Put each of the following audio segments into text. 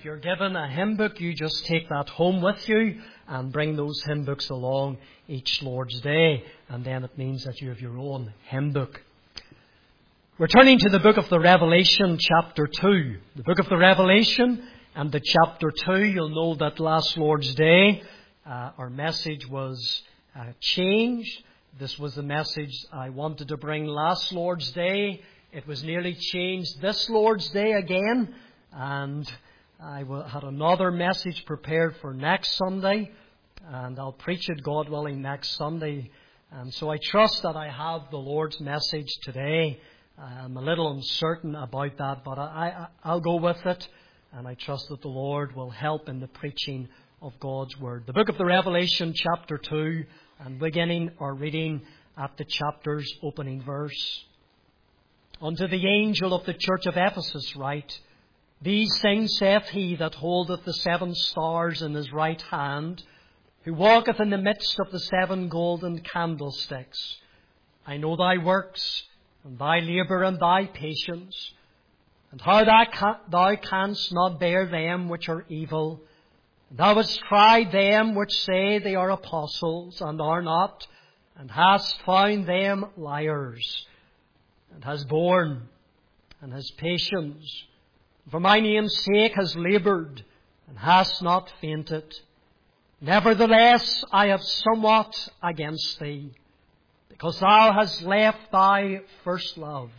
you're given a hymn book, you just take that home with you and bring those hymn books along each Lord's Day. And then it means that you have your own hymn book. We're turning to the book of the Revelation, chapter 2. The book of the Revelation and the chapter 2. You'll know that last Lord's Day, our message was changed. This was the message I wanted to bring last Lord's Day. It was nearly changed this Lord's Day again. And I had another message prepared for next Sunday. And I'll preach it, God willing, next Sunday. And so I trust that I have the Lord's message today. I'm a little uncertain about that, but I'll go with it. And I trust that the Lord will help in the preaching of God's Word. The book of the Revelation, chapter 2, and beginning or reading at the chapter's opening verse. Unto the angel of the church of Ephesus write, These things saith he that holdeth the 7 stars in his right hand, who walketh in the midst of the 7 golden candlesticks. I know thy works, and thy labour, and thy patience, and how thou canst not bear them which are evil. Thou hast tried them which say they are apostles, and are not, and hast found them liars, and hast borne, and hast patience, for my name's sake has laboured, and hast not fainted. Nevertheless, I have somewhat against thee, because thou hast left thy first love.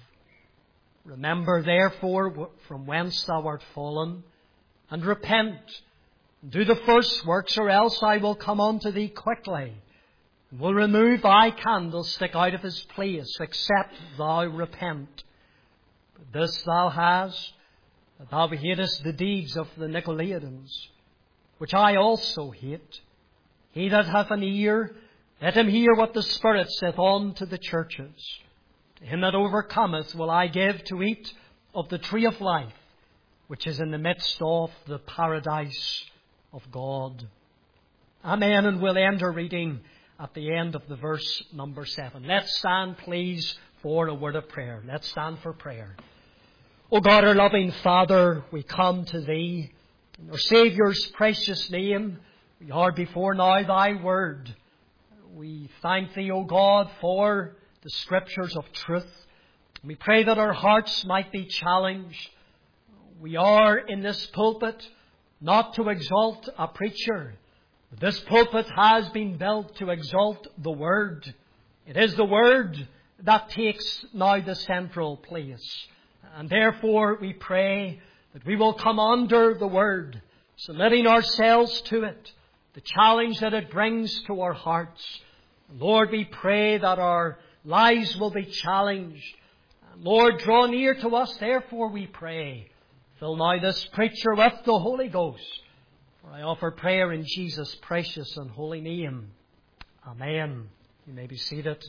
Remember therefore from whence thou art fallen, and repent, and do the first works, or else I will come unto thee quickly, and will remove thy candlestick out of his place, except thou repent. But this thou hast, that thou hatest the deeds of the Nicolaitans, which I also hate. He that hath an ear, let him hear what the Spirit saith unto the churches. To him that overcometh will I give to eat of the tree of life, which is in the midst of the paradise of God. Amen. And we'll end our reading at the end of the verse number 7. Let's stand, please, for a word of prayer. Let's stand for prayer. O God, our loving Father, we come to Thee in our Saviour's precious name. We are before now Thy Word. We thank Thee, O God, for the Scriptures of truth. We pray that our hearts might be challenged. We are in this pulpit not to exalt a preacher. This pulpit has been built to exalt the Word. It is the Word that takes now the central place. And therefore we pray that we will come under the Word, submitting ourselves to it, the challenge that it brings to our hearts. Lord, we pray that our lives will be challenged. Lord, draw near to us, therefore we pray. Fill now this preacher with the Holy Ghost. For I offer prayer in Jesus' precious and holy name. Amen. You may be seated.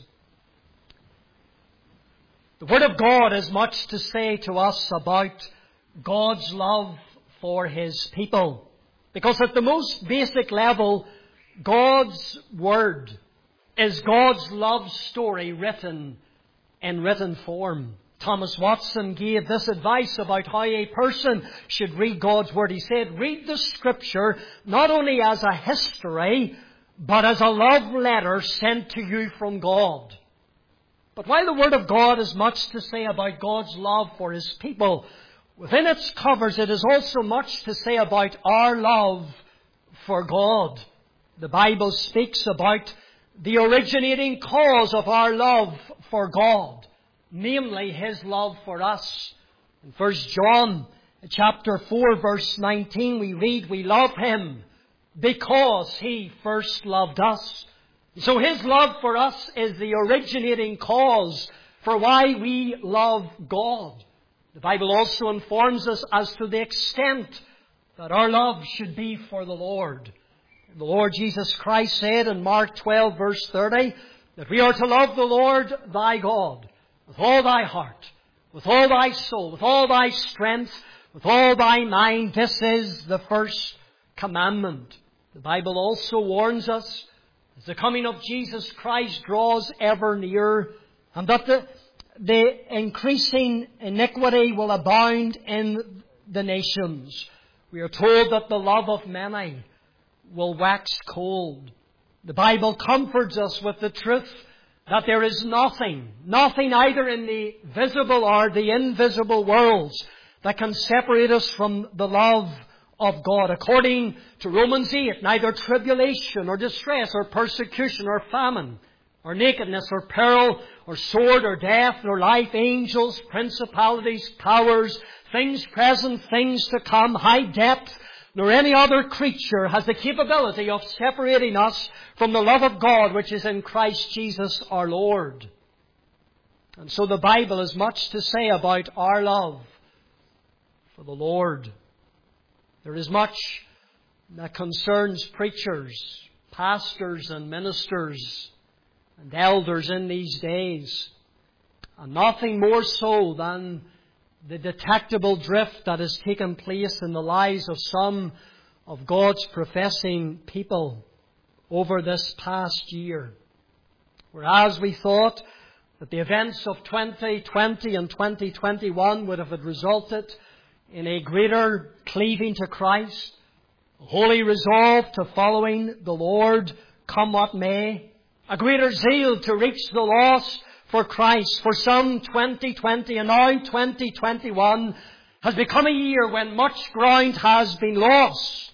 The Word of God has much to say to us about God's love for His people. Because at the most basic level, God's Word is God's love story written in written form. Thomas Watson gave this advice about how a person should read God's Word. He said, read the Scripture not only as a history, but as a love letter sent to you from God. But while the Word of God has much to say about God's love for His people, within its covers it is also much to say about our love for God. The Bible speaks about the originating cause of our love for God, namely His love for us. In 1 John chapter 4 verse 19 we read, we love Him because He first loved us. So His love for us is the originating cause for why we love God. The Bible also informs us as to the extent that our love should be for the Lord. The Lord Jesus Christ said in Mark 12 verse 30 that we are to love the Lord thy God with all thy heart, with all thy soul, with all thy strength, with all thy mind. This is the first commandment. The Bible also warns us as the coming of Jesus Christ draws ever nearer, and that the increasing iniquity will abound in the nations. We are told that the love of many will wax cold. The Bible comforts us with the truth that there is nothing either in the visible or the invisible worlds that can separate us from the love of God. According to Romans 8, neither tribulation or distress or persecution or famine or nakedness or peril or sword or death nor life, angels, principalities, powers, things present, things to come, height, depth, nor any other creature has the capability of separating us from the love of God which is in Christ Jesus our Lord. And so the Bible has much to say about our love for the Lord. There is much that concerns preachers, pastors and ministers and elders in these days, and nothing more so than the detectable drift that has taken place in the lives of some of God's professing people over this past year. Whereas we thought that the events of 2020 and 2021 would have resulted in a greater cleaving to Christ, a holy resolve to following the Lord, come what may, a greater zeal to reach the lost for Christ. For some, 2020 and now 2021 has become a year when much ground has been lost.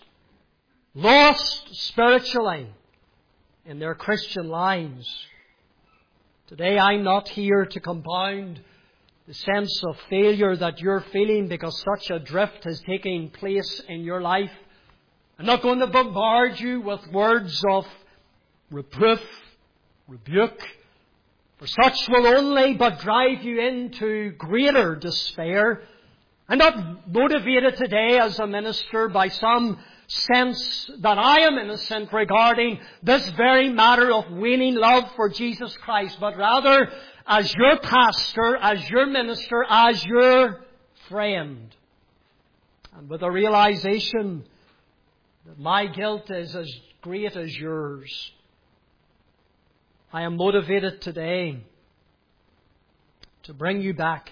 Lost spiritually in their Christian lives. Today I'm not here to compound the sense of failure that you're feeling because such a drift has taken place in your life. I'm not going to bombard you with words of reproof, rebuke, for such will only but drive you into greater despair. I'm not motivated today as a minister by some sense that I am innocent regarding this very matter of waning love for Jesus Christ, but rather as your pastor, as your minister, as your friend. And with a realization that my guilt is as great as yours, I am motivated today to bring you back.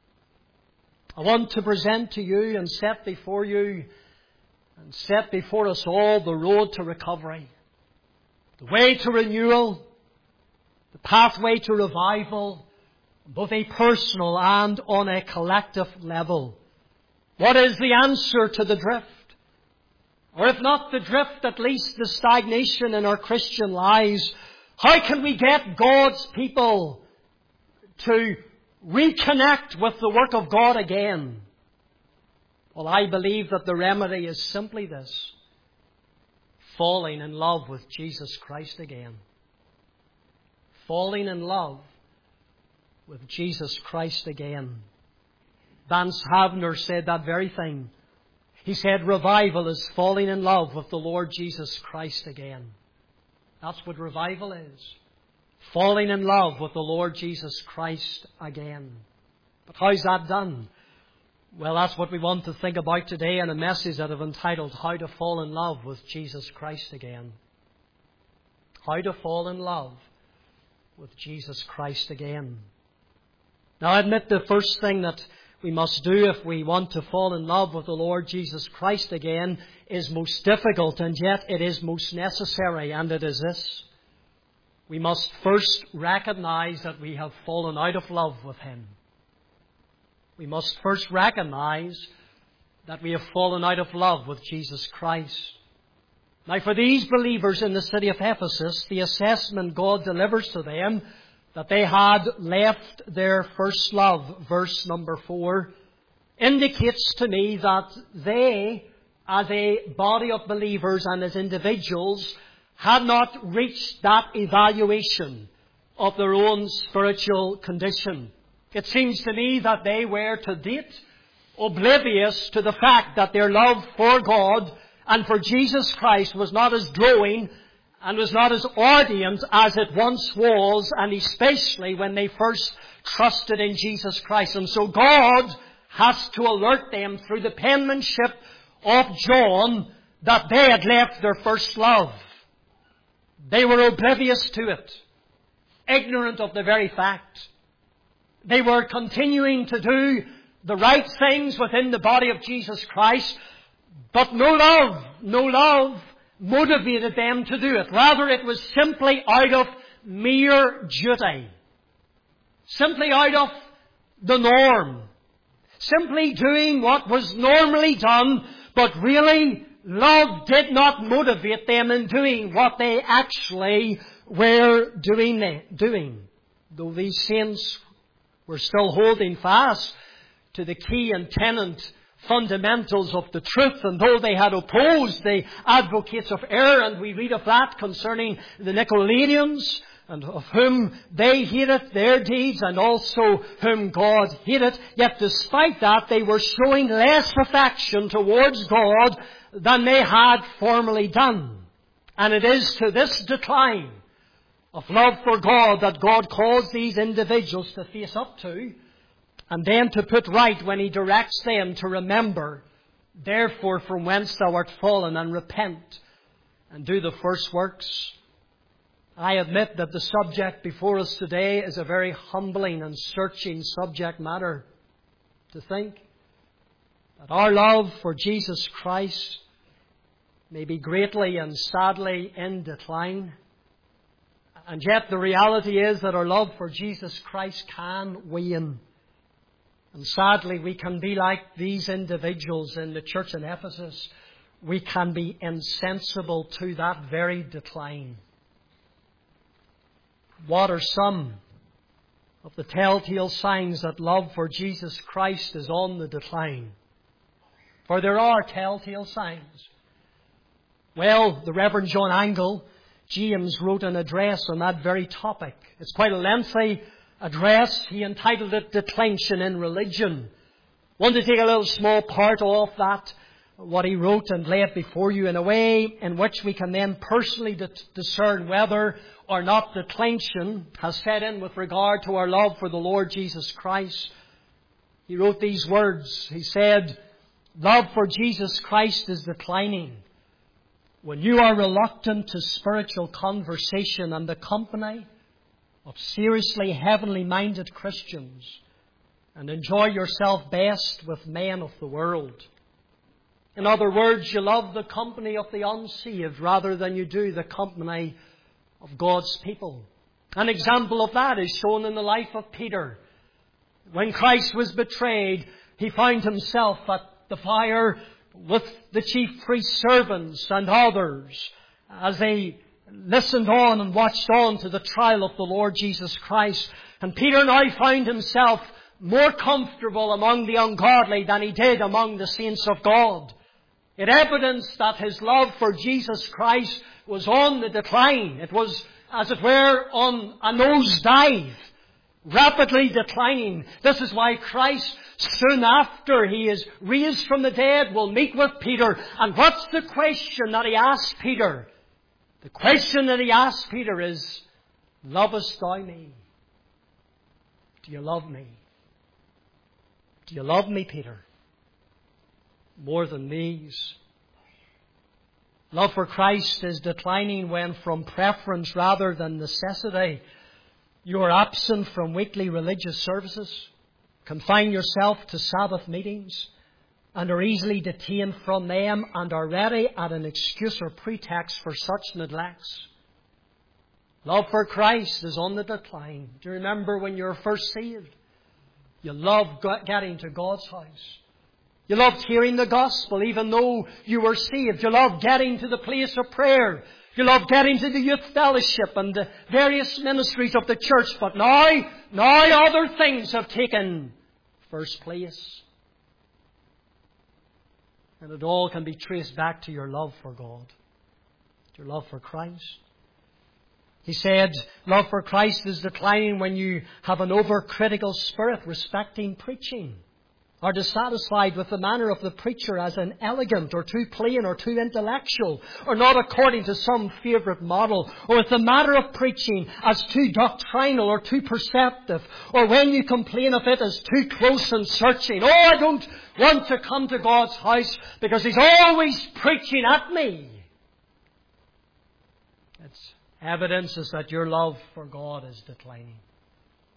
I want to present to you and set before you and set before us all the road to recovery, the way to renewal, the pathway to revival, both a personal and on a collective level. What is the answer to the drift? Or if not the drift, at least the stagnation in our Christian lives. How can we get God's people to reconnect with the work of God again? Well, I believe that the remedy is simply this: falling in love with Jesus Christ again. Falling in love with Jesus Christ again. Vance Havner said that very thing. He said revival is falling in love with the Lord Jesus Christ again. That's what revival is. Falling in love with the Lord Jesus Christ again. But how's that done? Well, that's what we want to think about today in a message that I've entitled How to Fall in Love with Jesus Christ Again. How to fall in love with Jesus Christ again. Now, I admit the first thing that we must do if we want to fall in love with the Lord Jesus Christ again is most difficult, and yet it is most necessary, and it is this: we must first recognize that we have fallen out of love with Him. We must first recognize that we have fallen out of love with Jesus Christ. Now, for these believers in the city of Ephesus, the assessment God delivers to them that they had left their first love, verse number 4, indicates to me that they, as a body of believers and as individuals, had not reached that evaluation of their own spiritual condition. It seems to me that they were to date oblivious to the fact that their love for God and for Jesus Christ was not as glowing and was not as ardent as it once was, and especially when they first trusted in Jesus Christ. And so God has to alert them through the penmanship of John that they had left their first love. They were oblivious to it, ignorant of the very fact. They were continuing to do the right things within the body of Jesus Christ, But no love motivated them to do it. Rather, it was simply out of mere duty. Simply out of the norm. Simply doing what was normally done, but really love did not motivate them in doing what they actually were doing. Though these saints were still holding fast to the key and tenant fundamentals of the truth, and though they had opposed the advocates of error, and we read of that concerning the Nicolaitans, and of whom they hated their deeds, and also whom God hated, yet despite that they were showing less affection towards God than they had formerly done. And it is to this decline of love for God that God calls these individuals to face up to, and then to put right when He directs them to remember, therefore from whence thou art fallen, and repent, and do the first works. I admit that the subject before us today is a very humbling and searching subject matter. To think that our love for Jesus Christ may be greatly and sadly in decline. And yet the reality is that our love for Jesus Christ can wane. And sadly, we can be like these individuals in the church in Ephesus. We can be insensible to that very decline. What are some of the telltale signs that love for Jesus Christ is on the decline? For there are telltale signs. Well, the Reverend John Angle, James, wrote an address on that very topic. It's quite a lengthy address. He entitled it Declension in Religion. I want to take a little small part off that, what he wrote, and lay it before you in a way in which we can then personally discern whether or not declension has set in with regard to our love for the Lord Jesus Christ. He wrote these words. He said, "Love for Jesus Christ is declining when you are reluctant to spiritual conversation and the company of seriously heavenly-minded Christians, and enjoy yourself best with men of the world. In other words, you love the company of the unsaved rather than you do the company of God's people." An example of that is shown in the life of Peter. When Christ was betrayed, he found himself at the fire with the chief priest's servants and others as they listened on and watched on to the trial of the Lord Jesus Christ. And Peter now found himself more comfortable among the ungodly than he did among the saints of God. It evidenced that his love for Jesus Christ was on the decline. It was, as it were, on a nosedive, rapidly declining. This is why Christ, soon after He is raised from the dead, will meet with Peter. And what's the question that He asked Peter? The question that He asked Peter is, "Lovest thou me?" Do you love me? Do you love me, Peter? More than these. Love for Christ is declining when, from preference rather than necessity, you are absent from weekly religious services, confine yourself to Sabbath meetings, and are easily detained from them, and are ready at an excuse or pretext for such neglects. Love for Christ is on the decline. Do you remember when you were first saved? You loved getting to God's house. You loved hearing the gospel even though you were saved. You loved getting to the place of prayer. You loved getting to the youth fellowship and the various ministries of the church. But now other things have taken first place. And it all can be traced back to your love for God, your love for Christ. He said, love for Christ is declining when you have an overcritical spirit respecting preaching, are dissatisfied with the manner of the preacher as inelegant or too plain or too intellectual, or not according to some favourite model, or with the matter of preaching as too doctrinal or too perceptive, or when you complain of it as too close and searching. Oh, I don't want to come to God's house because He's always preaching at me. It's evidences that your love for God is declining.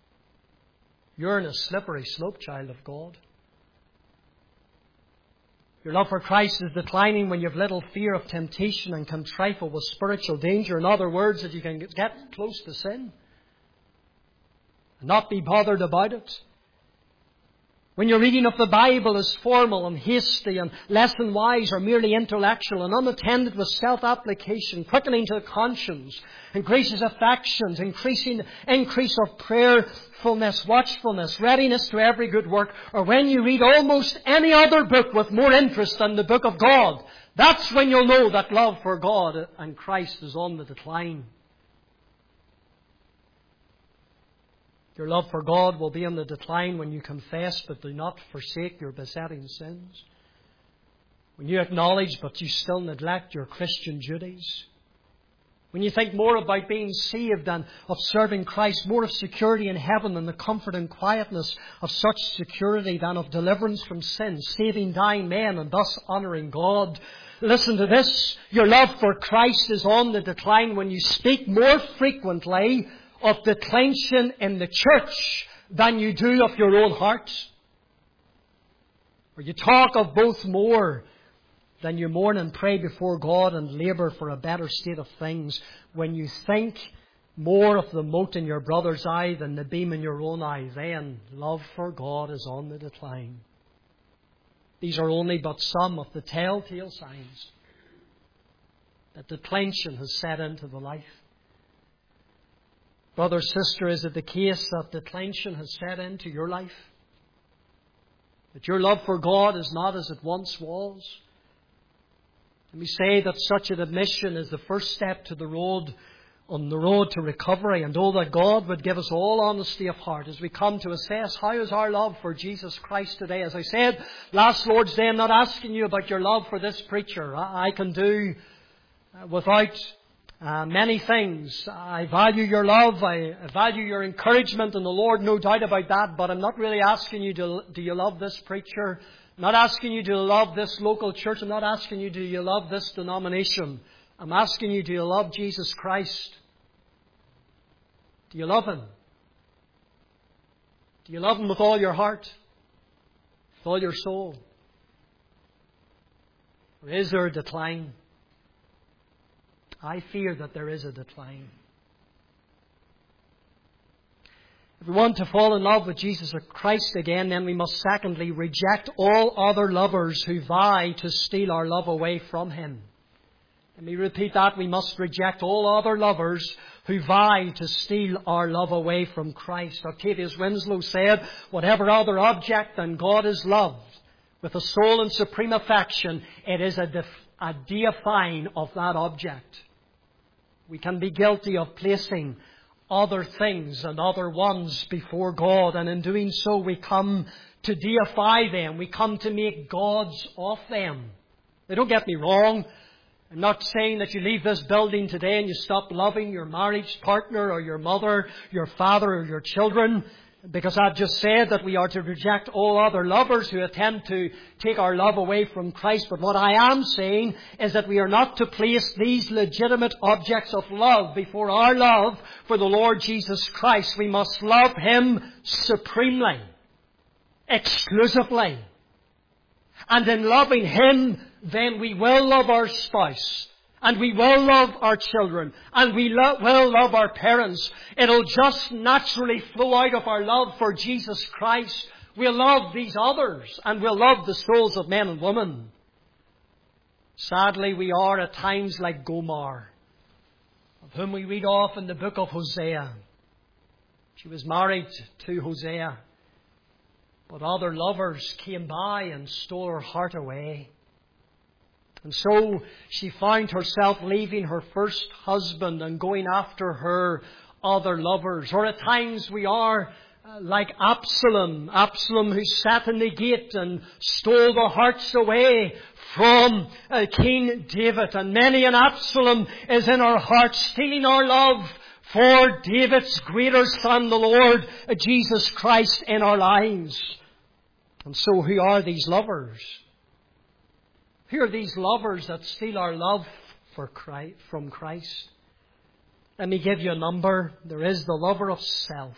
You're in a slippery slope, child of God. Your love for Christ is declining when you have little fear of temptation and can trifle with spiritual danger. In other words, that you can get close to sin and not be bothered about it. When your reading of the Bible is formal and hasty and lesson-wise or merely intellectual and unattended with self-application, quickening to the conscience, increases affections, increase of prayerfulness, watchfulness, readiness to every good work, or when you read almost any other book with more interest than the book of God, that's when you'll know that love for God and Christ is on the decline. Your love for God will be on the decline when you confess but do not forsake your besetting sins. When you acknowledge but you still neglect your Christian duties. When you think more about being saved than of serving Christ, more of security in heaven than the comfort and quietness of such security than of deliverance from sin, saving dying men and thus honouring God. Listen to this. Your love for Christ is on the decline when you speak more frequently of declension in the church than you do of your own heart. Or you talk of both more than you mourn and pray before God and labour for a better state of things. When you think more of the mote in your brother's eye than the beam in your own eye, then love for God is on the decline. These are only but some of the telltale signs that declension has set into the life. Brother, sister, is it the case that declension has set into your life? That your love for God is not as it once was? Let me say that such an admission is the first step to on the road to recovery. And oh, that God would give us all honesty of heart as we come to assess how is our love for Jesus Christ today. As I said last Lord's Day, I'm not asking you about your love for this preacher. I can do without many things. I value your love. I value your encouragement in the Lord, no doubt about that. But I'm not really asking you, do you love this preacher? I'm not asking you, do you love this local church? I'm not asking you, do you love this denomination? I'm asking you, do you love Jesus Christ? Do you love Him? Do you love Him with all your heart? With all your soul? Or is there a decline? I fear that there is a decline. If we want to fall in love with Jesus Christ again, then we must secondly reject all other lovers who vie to steal our love away from Him. Let me repeat that. We must reject all other lovers who vie to steal our love away from Christ. Octavius Winslow said, whatever other object than God is loved, with a sole and supreme affection, it is a deifying of that object. We can be guilty of placing other things and other ones before God, and in doing so we come to deify them. We come to make gods of them. Now, don't get me wrong. I'm not saying that you leave this building today and you stop loving your marriage partner or your mother, your father or your children, because I've just said that we are to reject all other lovers who attempt to take our love away from Christ. But what I am saying is that we are not to place these legitimate objects of love before our love for the Lord Jesus Christ. We must love Him supremely, exclusively. And in loving Him, then we will love our spouse. And we will love our children. And we will love our parents. It'll just naturally flow out of our love for Jesus Christ. We'll love these others. And we'll love the souls of men and women. Sadly, we are at times like Gomer, of whom we read of in the book of Hosea. She was married to Hosea. But other lovers came by and stole her heart away. And so she found herself leaving her first husband and going after her other lovers. Or at times we are like Absalom who sat in the gate and stole the hearts away from King David. And many an Absalom is in our hearts, stealing our love for David's greater son, the Lord Jesus Christ, in our lives. And so who are these lovers? Who are these lovers that steal our love from Christ? Let me give you a number. There is the lover of self.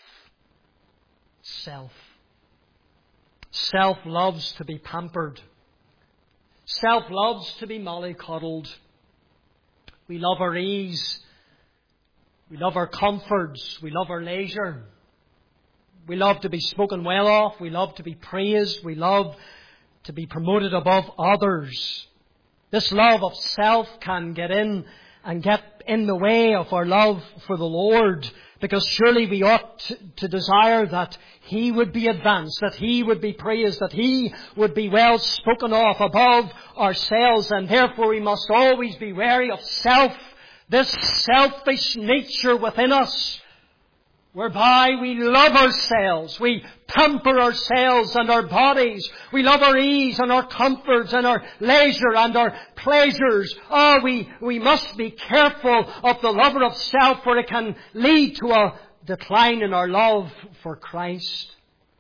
Self. Self loves to be pampered. Self loves to be mollycoddled. We love our ease. We love our comforts. We love our leisure. We love to be spoken well of. We love to be praised. We love to be promoted above others. This love of self can get in the way of our love for the Lord, because surely we ought to desire that He would be advanced, that He would be praised, that He would be well spoken of above ourselves, and therefore we must always be wary of self, this selfish nature within us, whereby we love ourselves, we pamper ourselves and our bodies, we love our ease and our comforts and our leisure and our pleasures. We must be careful of the lover of self, for it can lead to a decline in our love for Christ.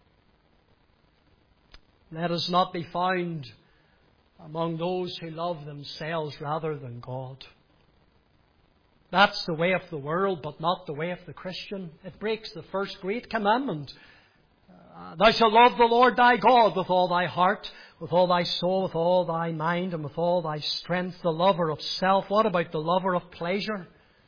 Let us not be found among those who love themselves rather than God. That's the way of the world, but not the way of the Christian. It breaks the first great commandment. Thou shalt love the Lord thy God with all thy heart, with all thy soul, with all thy mind, and with all thy strength. The lover of self. What about the lover of pleasure?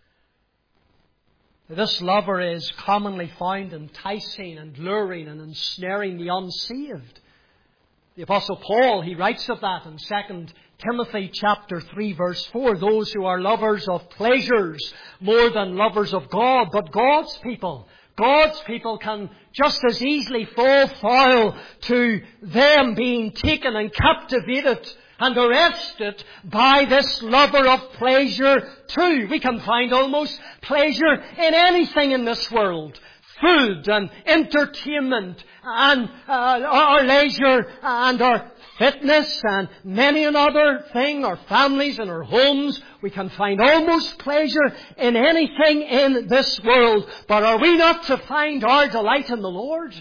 This lover is commonly found enticing and luring and ensnaring the unsaved. The Apostle Paul, he writes of that in 2 Timothy chapter 3 verse 4. Those who are lovers of pleasures more than lovers of God. But God's people can just as easily fall foul to them being taken and captivated and arrested by this lover of pleasure too. We can find almost pleasure in anything in this world. Food and entertainment and our leisure and our fitness and many another thing, our families and our homes. We can find almost pleasure in anything in this world. But are we not to find our delight in the Lord?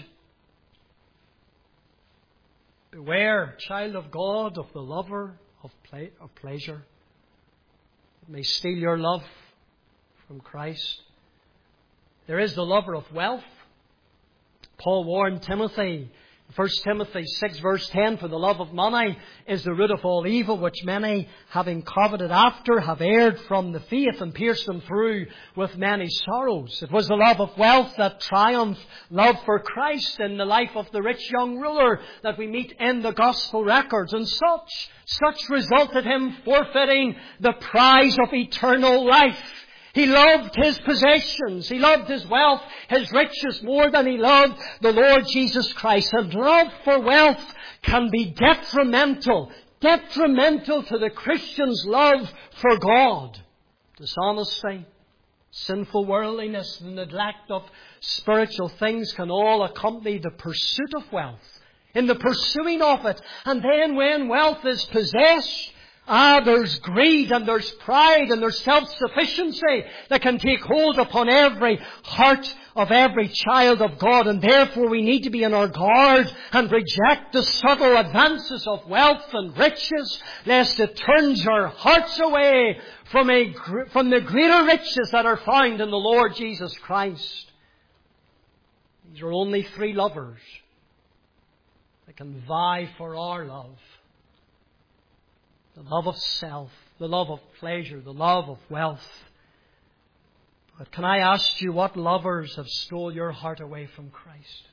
Beware, child of God, of the lover of pleasure. It may steal your love from Christ. There is the lover of wealth. Paul warned Timothy, 1 Timothy 6 verse 10, for the love of money is the root of all evil, which many, having coveted after, have erred from the faith and pierced them through with many sorrows. It was the love of wealth that triumphed love for Christ in the life of the rich young ruler that we meet in the Gospel records. And such resulted him forfeiting the prize of eternal life. He loved his possessions. He loved his wealth, his riches more than he loved the Lord Jesus Christ. And love for wealth can be detrimental to the Christian's love for God. Dishonesty, sinful worldliness, the neglect of spiritual things can all accompany the pursuit of wealth, in the pursuing of it. And then when wealth is possessed, there's greed and there's pride and there's self-sufficiency that can take hold upon every heart of every child of God. And therefore we need to be on our guard and reject the subtle advances of wealth and riches, lest it turns our hearts away from the greater riches that are found in the Lord Jesus Christ. These are only three lovers that can vie for our love. The love of self, the love of pleasure, the love of wealth. But can I ask you, what lovers have stole your heart away from Christ?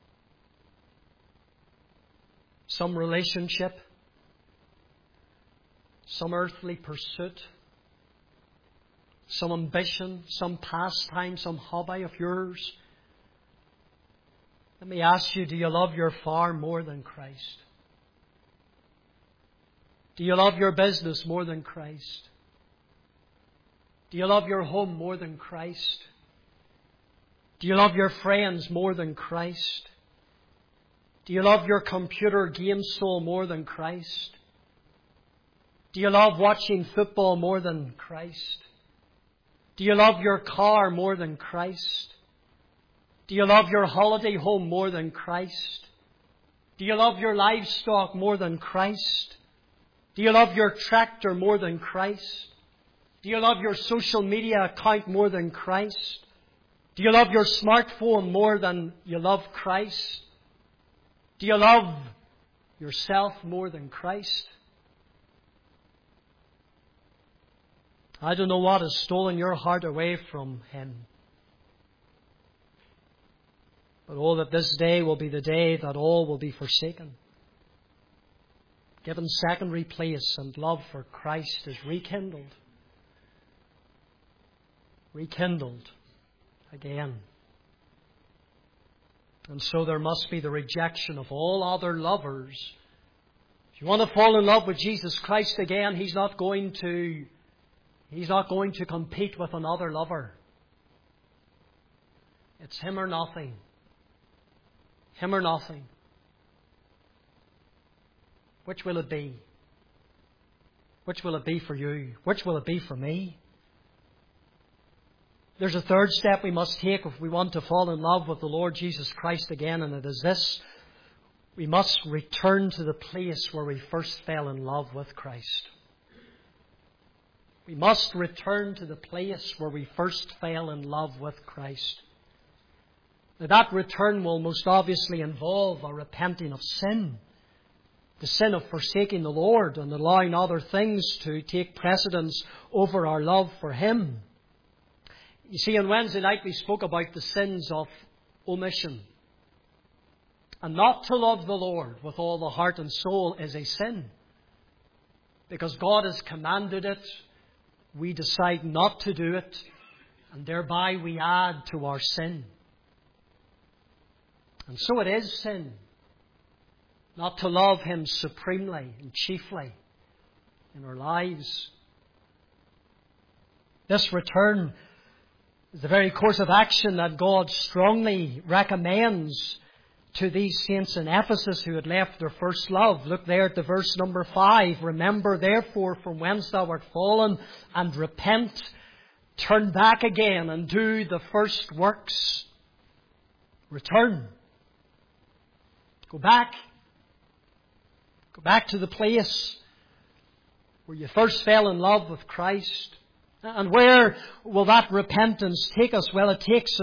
Some relationship, some earthly pursuit, some ambition, some pastime, some hobby of yours. Let me ask you, do you love your farm more than Christ? Do you love your business more than Christ? Do you love your home more than Christ? Do you love your friends more than Christ? Do you love your computer game soul more than Christ? Do you love watching football more than Christ? Do you love your car more than Christ? Do you love your holiday home more than Christ? Do you love your livestock more than Christ? Do you love your tractor more than Christ? Do you love your social media account more than Christ? Do you love your smartphone more than you love Christ? Do you love yourself more than Christ? I don't know what has stolen your heart away from Him. But oh, that this day will be the day that all will be forsaken, given secondary place, and love for Christ is rekindled. Rekindled again. And so there must be the rejection of all other lovers. If you want to fall in love with Jesus Christ again, He's not going to compete with another lover. It's Him or nothing. Him or nothing. Which will it be? Which will it be for you? Which will it be for me? There's a third step we must take if we want to fall in love with the Lord Jesus Christ again, and it is this: we must return to the place where we first fell in love with Christ. We must return to the place where we first fell in love with Christ. Now, that return will most obviously involve a repenting of sin. The sin of forsaking the Lord and allowing other things to take precedence over our love for Him. You see, on Wednesday night we spoke about the sins of omission. And not to love the Lord with all the heart and soul is a sin. Because God has commanded it, we decide not to do it, and thereby we add to our sin. And so it is sin not to love Him supremely and chiefly in our lives. This return is the very course of action that God strongly recommends to these saints in Ephesus who had left their first love. Look there at the verse number 5. Remember therefore from whence thou art fallen, and repent, turn back again and do the first works. Return. Go back. Go back to the place where you first fell in love with Christ. And where will that repentance take us? Well, it takes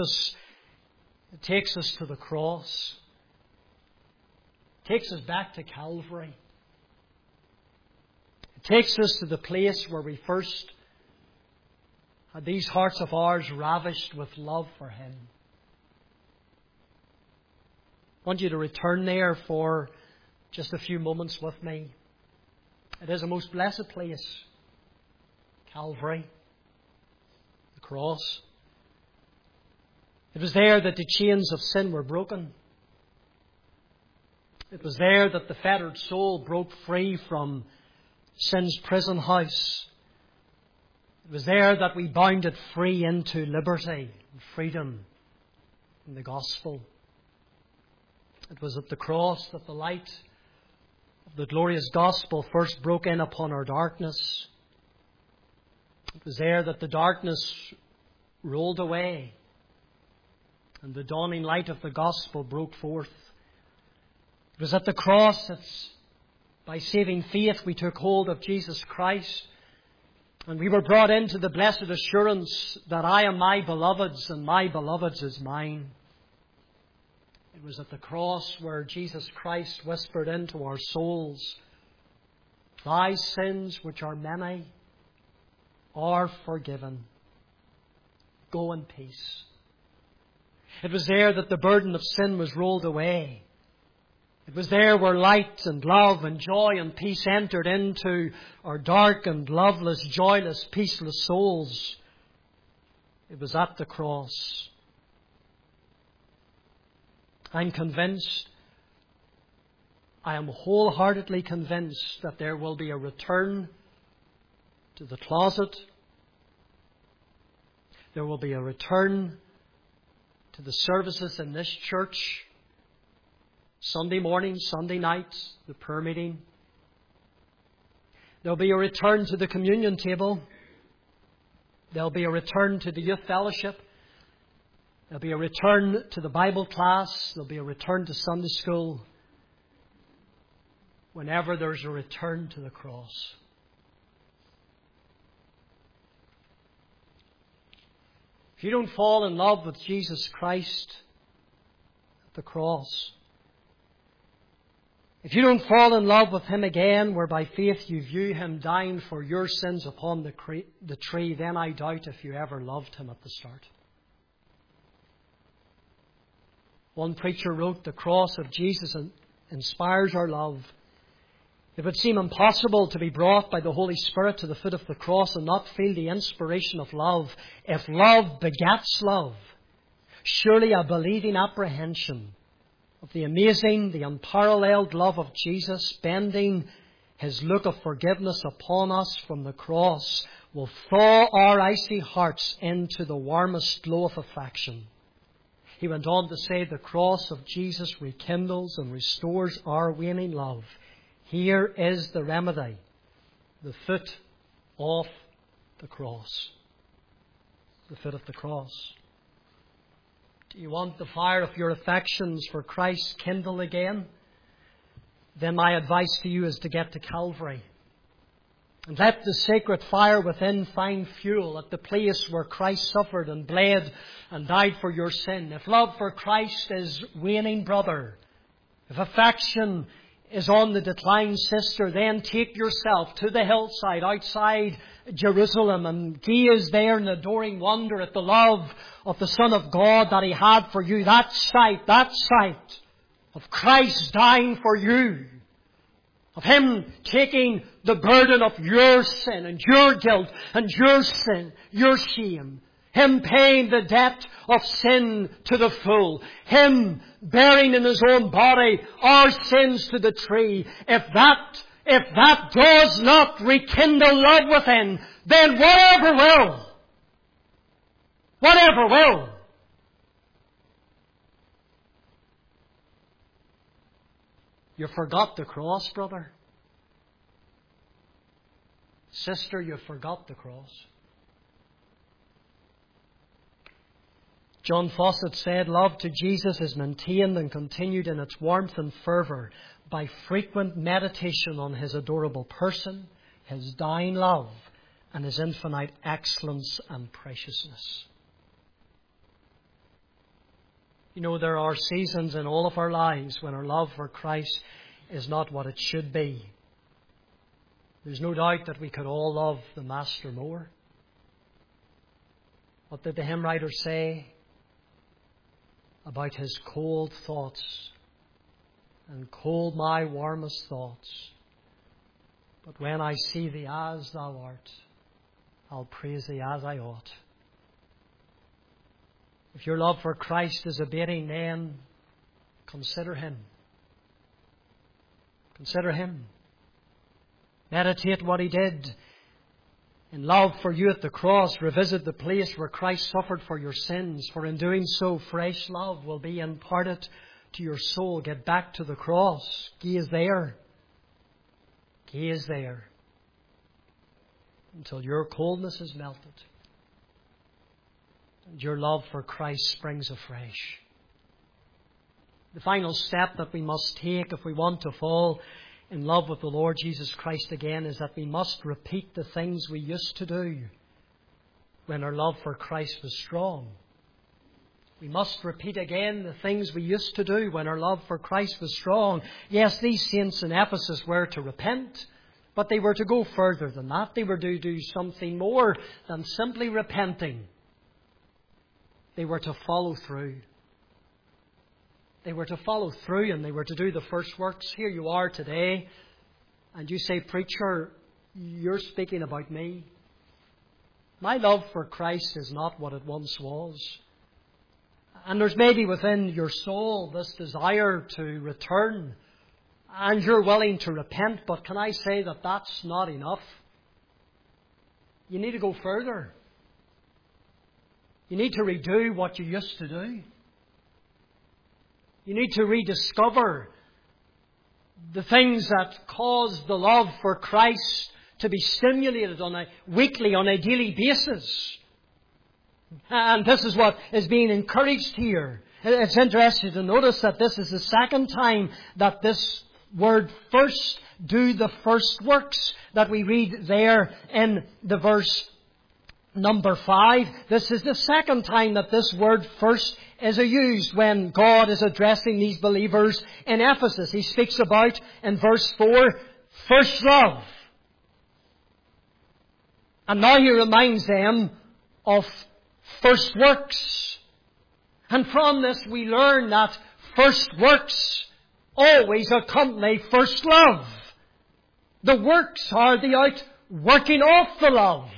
us to the cross. It takes us back to Calvary. It takes us to the place where we first had these hearts of ours ravished with love for Him. I want you to return there for just a few moments with me. It is a most blessed place. Calvary. The cross. It was there that the chains of sin were broken. It was there that the fettered soul broke free from sin's prison house. It was there that we bounded free into liberty and freedom in the gospel. It was at the cross that the light of the glorious gospel first broke in upon our darkness. It was there that the darkness rolled away and the dawning light of the gospel broke forth. It was at the cross that by saving faith we took hold of Jesus Christ, and we were brought into the blessed assurance that I am my beloved's and my beloved's is mine. It was at the cross where Jesus Christ whispered into our souls, thy sins, which are many, are forgiven. Go in peace. It was there that the burden of sin was rolled away. It was there where light and love and joy and peace entered into our dark and loveless, joyless, peaceless souls. It was at the cross. I'm convinced, I am wholeheartedly convinced that there will be a return to the closet. There will be a return to the services in this church. Sunday morning, Sunday night, the prayer meeting. There'll be a return to the communion table. There'll be a return to the youth fellowship. There'll be a return to the Bible class. There'll be a return to Sunday school. Whenever there's a return to the cross. If you don't fall in love with Jesus Christ at the cross, if you don't fall in love with Him again, where by faith you view Him dying for your sins upon the tree, then I doubt if you ever loved Him at the start. One preacher wrote, the cross of Jesus inspires our love. It would seem impossible to be brought by the Holy Spirit to the foot of the cross and not feel the inspiration of love. If love begets love, surely a believing apprehension of the amazing, the unparalleled love of Jesus, bending His look of forgiveness upon us from the cross, will thaw our icy hearts into the warmest glow of affection. He went on to say, the cross of Jesus rekindles and restores our waning love. Here is the remedy, the foot of the cross. The foot of the cross. Do you want the fire of your affections for Christ kindled again? Then my advice to you is to get to Calvary. And let the sacred fire within find fuel at the place where Christ suffered and bled and died for your sin. If love for Christ is waning, brother, if affection is on the decline, sister, then take yourself to the hillside outside Jerusalem and gaze there in adoring wonder at the love of the Son of God that He had for you. That sight of Christ dying for you, of Him taking the burden of your sin and your guilt and your sin, your shame. Him paying the debt of sin to the full. Him bearing in His own body our sins to the tree. If that does not rekindle love within, then whatever will. Whatever will. You forgot the cross, brother. Sister, you forgot the cross. John Fawcett said, love to Jesus is maintained and continued in its warmth and fervour by frequent meditation on His adorable person, His dying love, and His infinite excellence and preciousness. You know, there are seasons in all of our lives when our love for Christ is not what it should be. There's no doubt that we could all love the Master more. What did the hymn writer say about His cold thoughts? And cold my warmest thoughts. But when I see Thee as Thou art, I'll praise Thee as I ought. If your love for Christ is abating, then consider Him. Consider Him. Meditate what He did in love for you at the cross. Revisit the place where Christ suffered for your sins. For in doing so, fresh love will be imparted to your soul. Get back to the cross. Gaze there. Gaze there. Until your coldness is melted. And your love for Christ springs afresh. The final step that we must take if we want to fall in love with the Lord Jesus Christ again is that we must repeat the things we used to do when our love for Christ was strong. We must repeat again the things we used to do when our love for Christ was strong. Yes, these saints in Ephesus were to repent, but they were to go further than that. They were to do something more than simply repenting. They were to follow through. They were to follow through and they were to do the first works. Here you are today and you say, preacher, you're speaking about me. My love for Christ is not what it once was. And there's maybe within your soul this desire to return and you're willing to repent. But can I say that that's not enough? You need to go further. You need to redo what you used to do. You need to rediscover the things that cause the love for Christ to be stimulated on a weekly, on a daily basis. And this is what is being encouraged here. It's interesting to notice that this is the second time that this word first, do the first works, that we read there in the verse Number 5, this is the second time that this word first is used when God is addressing these believers in Ephesus. He speaks about, in verse 4, first love. And now he reminds them of first works. And from this we learn that first works always accompany first love. The works are the outworking of the love.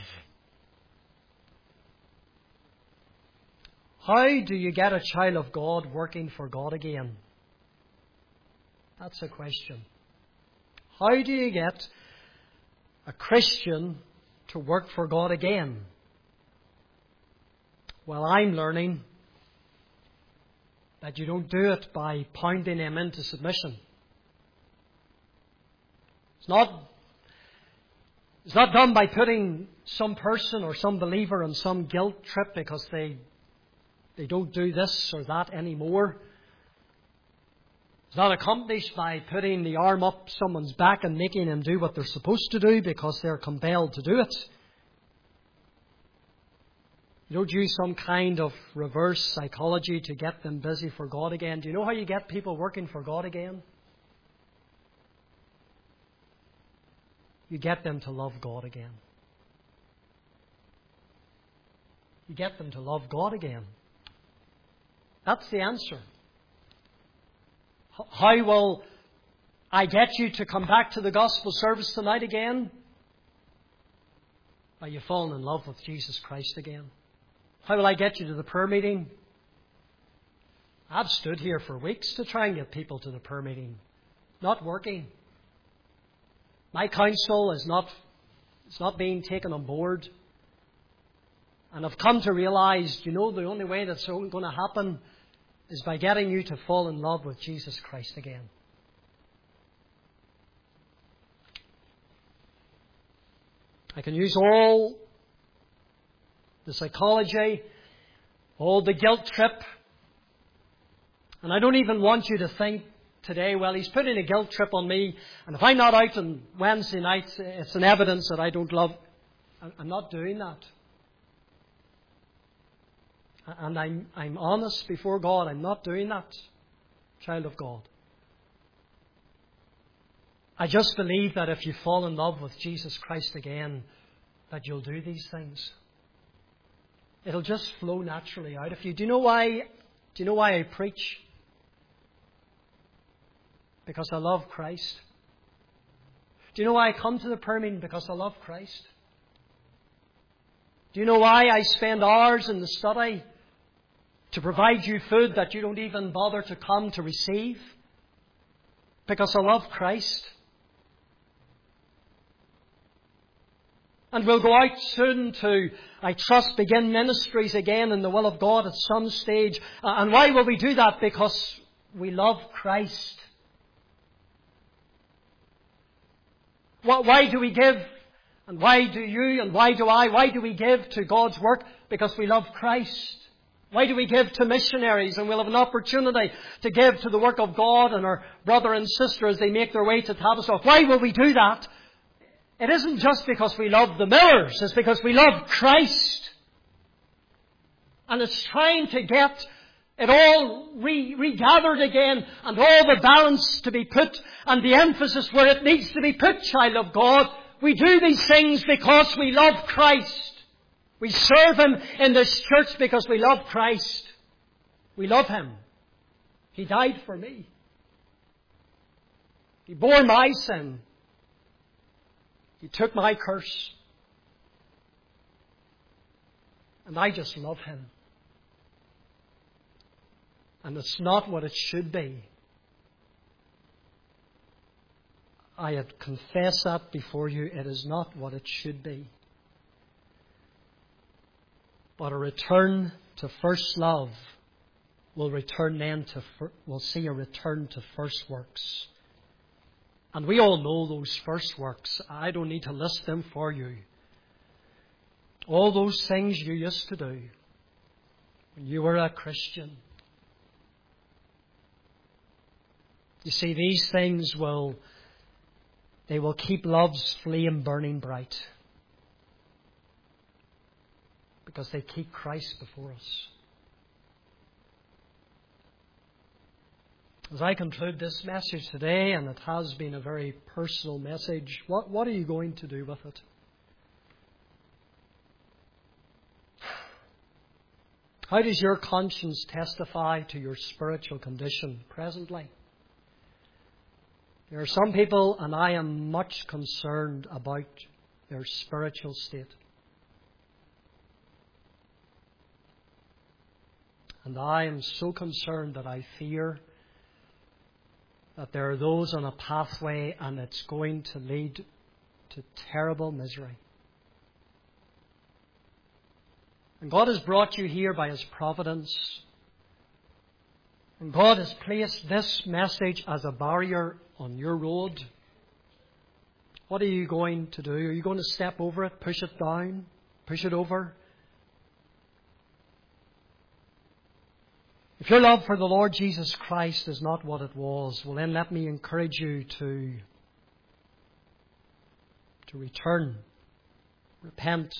How do you get a child of God working for God again? That's a question. How do you get a Christian to work for God again? Well, I'm learning that you don't do it by pounding them into submission. It's not done by putting some person or some believer on some guilt trip because they don't do this or that anymore. It's not accomplished by putting the arm up someone's back and making them do what they're supposed to do because they're compelled to do it. You don't use some kind of reverse psychology to get them busy for God again. Do you know how you get people working for God again? You get them to love God again. You get them to love God again. That's the answer. How will I get you to come back to the gospel service tonight again? By you falling in love with Jesus Christ again. How will I get you to the prayer meeting? I've stood here for weeks to try and get people to the prayer meeting. Not working. My counsel is not being taken on board. And I've come to realize, the only way that's going to happen is by getting you to fall in love with Jesus Christ again. I can use all the psychology, all the guilt trip, and I don't even want you to think today, well, he's putting a guilt trip on me, and if I'm not out on Wednesday nights, it's an evidence that I don't love. I'm not doing that. And I'm honest before God. I'm not doing that, child of God. I just believe that if you fall in love with Jesus Christ again, that you'll do these things. It'll just flow naturally out of you. Do you know why I preach? Because I love Christ. Do you know why I come to the prayer meeting? Because I love Christ. Do you know why I spend hours in the study to provide you food that you don't even bother to come to receive? Because I love Christ. And we'll go out soon to, I trust, begin ministries again in the will of God at some stage. And why will we do that? Because we love Christ. Why do we give? And why do you? And why do I? Why do we give to God's work? Because we love Christ. Why do we give to missionaries? And we'll have an opportunity to give to the work of God and our brother and sister as they make their way to Tavistock. Why will we do that? It isn't just because we love the Millers. It's because we love Christ. And it's trying to get it all regathered again and all the balance to be put and the emphasis where it needs to be put, child of God. We do these things because we love Christ. We serve Him in this church because we love Christ. We love Him. He died for me. He bore my sin. He took my curse. And I just love Him. And it's not what it should be. I had confessed that before you. It is not what it should be. But a return to first love will see a return to first works. And we all know those first works. I don't need to list them for you. All those things you used to do when you were a Christian. You see, these things will keep love's flame burning bright. because they keep Christ before us. As I conclude this message today, and it has been a very personal message, what are you going to do with it? How does your conscience testify to your spiritual condition presently? There are some people, and I am much concerned about their spiritual state. And I am so concerned that I fear that there are those on a pathway and it's going to lead to terrible misery. And God has brought you here by His providence. And God has placed this message as a barrier on your road. What are you going to do? Are you going to step over it, push it down, push it over? If your love for the Lord Jesus Christ is not what it was, well then let me encourage you to return, repent,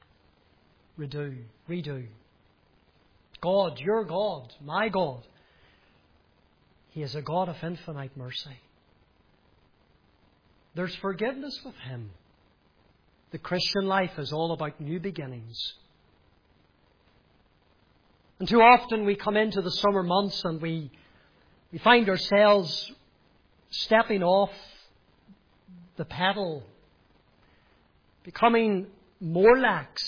redo. God, your God, my God, He is a God of infinite mercy. There's forgiveness with Him. The Christian life is all about new beginnings. And too often we come into the summer months and we find ourselves stepping off the pedal, becoming more lax.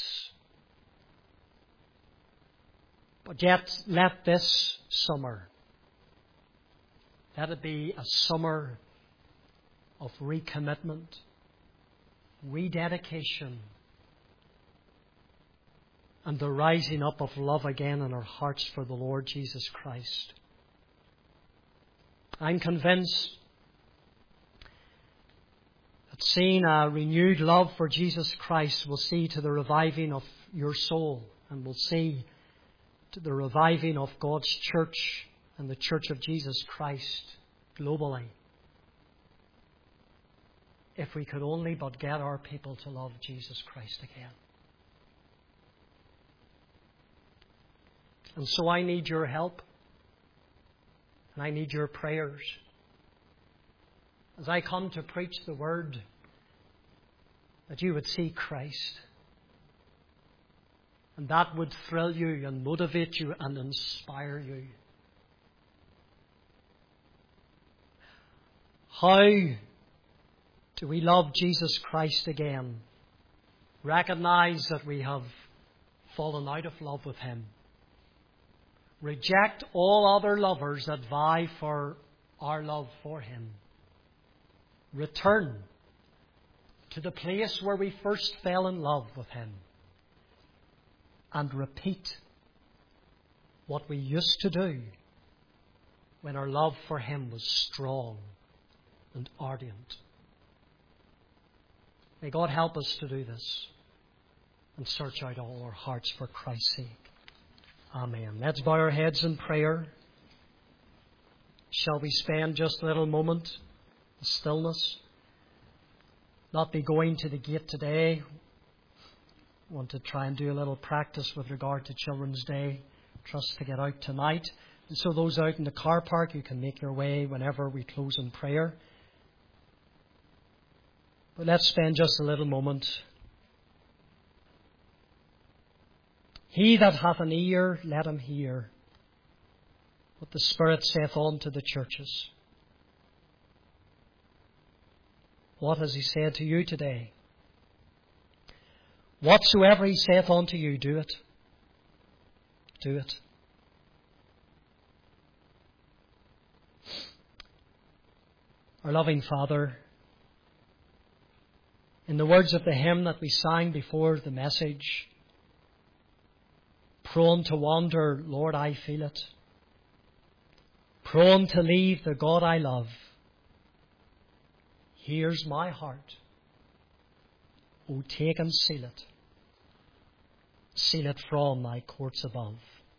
But yet, let this summer, let it be a summer of recommitment, rededication, and the rising up of love again in our hearts for the Lord Jesus Christ. I'm convinced that seeing a renewed love for Jesus Christ will see to the reviving of your soul, and will see to the reviving of God's church and the church of Jesus Christ globally. If we could only but get our people to love Jesus Christ again. And so I need your help. And I need your prayers. As I come to preach the Word, that you would see Christ. And that would thrill you and motivate you and inspire you. How do we love Jesus Christ again? Recognize that we have fallen out of love with Him. Reject all other lovers that vie for our love for Him. Return to the place where we first fell in love with Him. And repeat what we used to do when our love for Him was strong and ardent. May God help us to do this and search out all our hearts for Christ's sake. Amen. Let's bow our heads in prayer. Shall we spend just a little moment in stillness? Not be going to the gate today. Want to try and do a little practice with regard to Children's Day. Trust to get out tonight. And so those out in the car park, you can make your way whenever we close in prayer. But let's spend just a little moment. He that hath an ear, let him hear what the Spirit saith unto the churches. What has He said to you today? Whatsoever He saith unto you, do it. Do it. Our loving Father, in the words of the hymn that we sang before the message, prone to wander, Lord, I feel it. Prone to leave the God I love. Here's my heart. O take and seal it. Seal it from Thy courts above.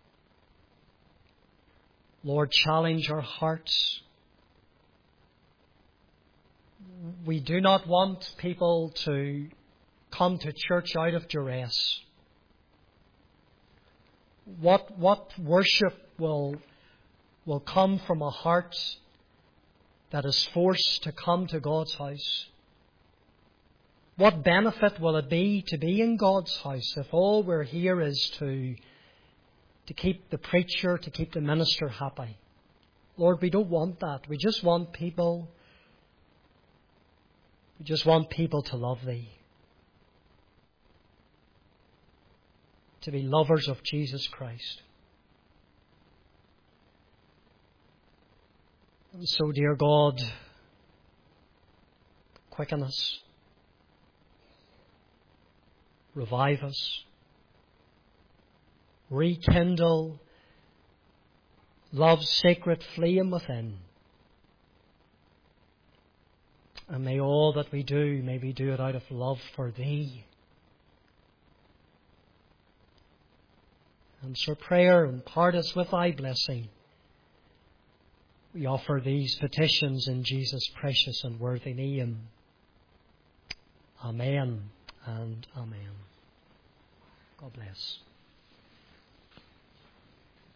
Lord, challenge our hearts. We do not want people to come to church out of duress. What worship will come from a heart that is forced to come to God's house? What benefit will it be to be in God's house if all we're here is to keep the preacher, to keep the minister happy? Lord, we don't want that. We just want people to love Thee, to be lovers of Jesus Christ. And so, dear God, quicken us, revive us, rekindle love's sacred flame within. And may all that we do, may we do it out of love for Thee. Answer prayer and part us with Thy blessing. We offer these petitions in Jesus' precious and worthy name. Amen and amen. God bless.